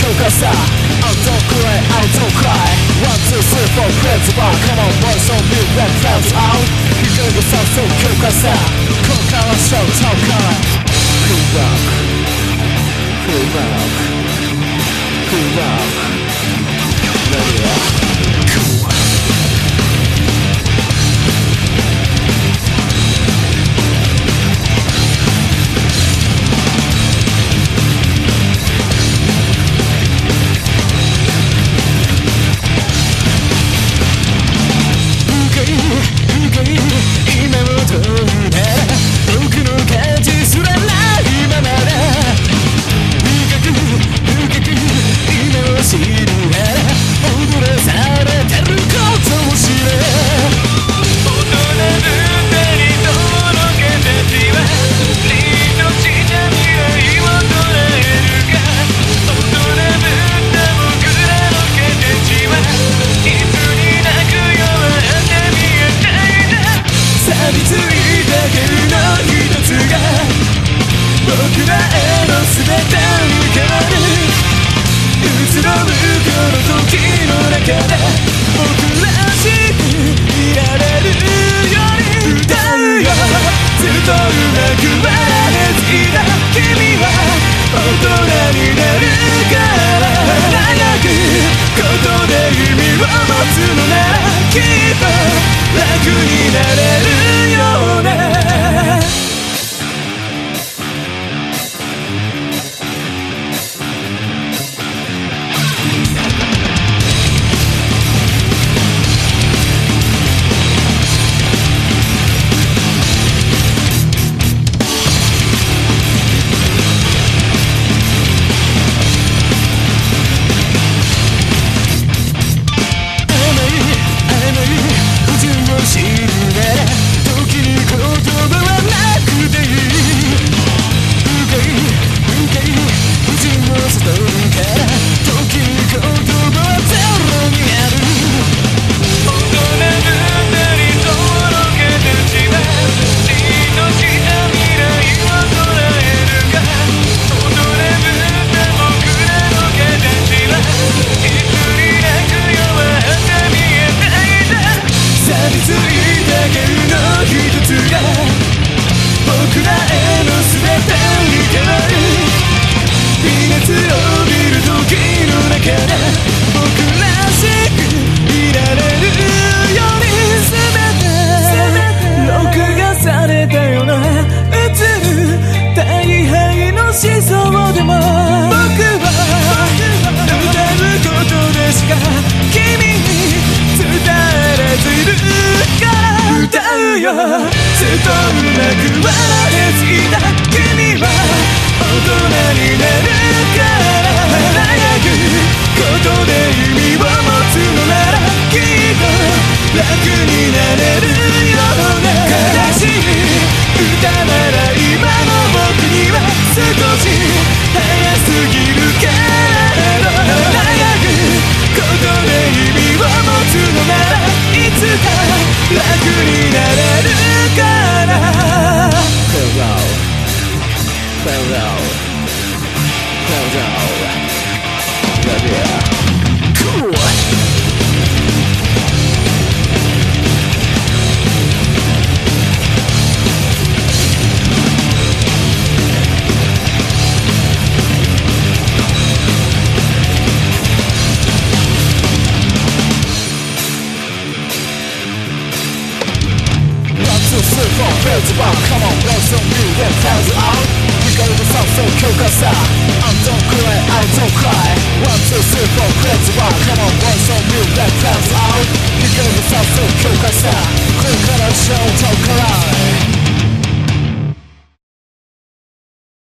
化さ Oh don't cry, oh don't cry 1, 2, 3, 4 crazy bar Come on boys don't move that clouds out 光が酸素強化さここからショートから Cool rock Cool rock Cool rock Ready up Cool Come on, blow some new and clouds out 光が酸素強化さ I don't cry, I don't cry 1, 2, 3, 4 crazy bar Come on, blow some new and clouds out 光が酸素強化さここからショートから